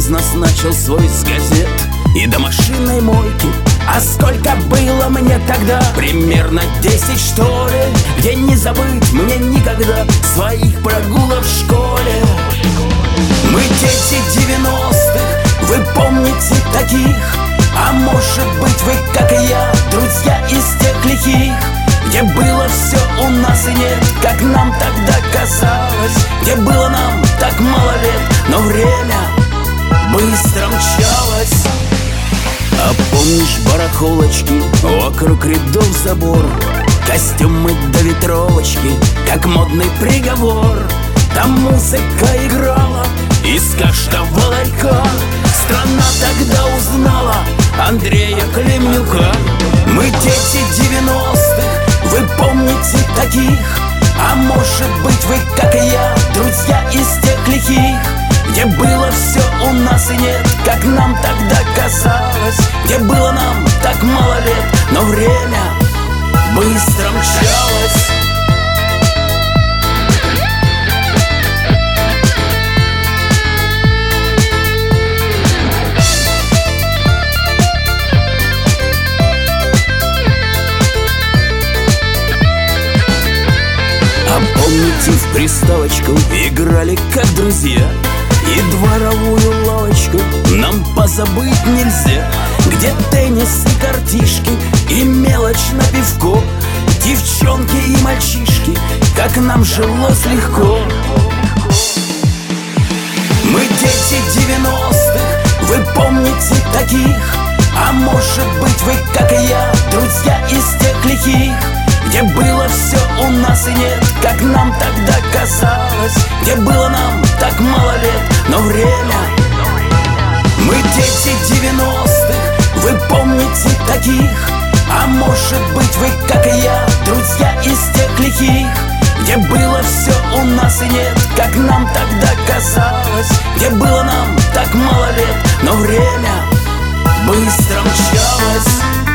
бизнес начал свой с газет и до машинной мойки. А сколько было мне тогда? Примерно 10, что ли. Где не забыть мне никогда своих прогулок в школе. Мы дети 90-х, вы помните таких? А может быть вы, как и я, друзья из тех лихих, где было все у нас и нет, как нам тогда казалось, где было нам так мало лет, но время быстро мчалось. А помнишь барахолочки, вокруг рядов забор, костюмы до ветровочки, как модный приговор. Там музыка играла из каждого ларька. Страна тогда узнала Андрея Климнюка. Мы дети 90-х, вы помните таких? А может быть вы, как и я, друзья из тех лихих, где было все у нас и нет, как нам тогда казалось, где было нам так мало лет, но время быстро мчалось. А помните, в приставочку играли как друзья, и дворовую лавочку нам позабыть нельзя, где теннис и картишки, и мелочь на пивко, девчонки и мальчишки, как нам жилось легко. Мы дети 90-х, вы помните таких? А может быть вы, как и я, друзья из тех лихих, где было все у нас и нет, как нам тогда казалось, где было нам так мало лет, но время. Мы дети 90-х, вы помните таких? А может быть вы, как и я, друзья из тех лихих, где было все у нас и нет, как нам тогда казалось, где было нам так мало лет, но время быстро мчалось.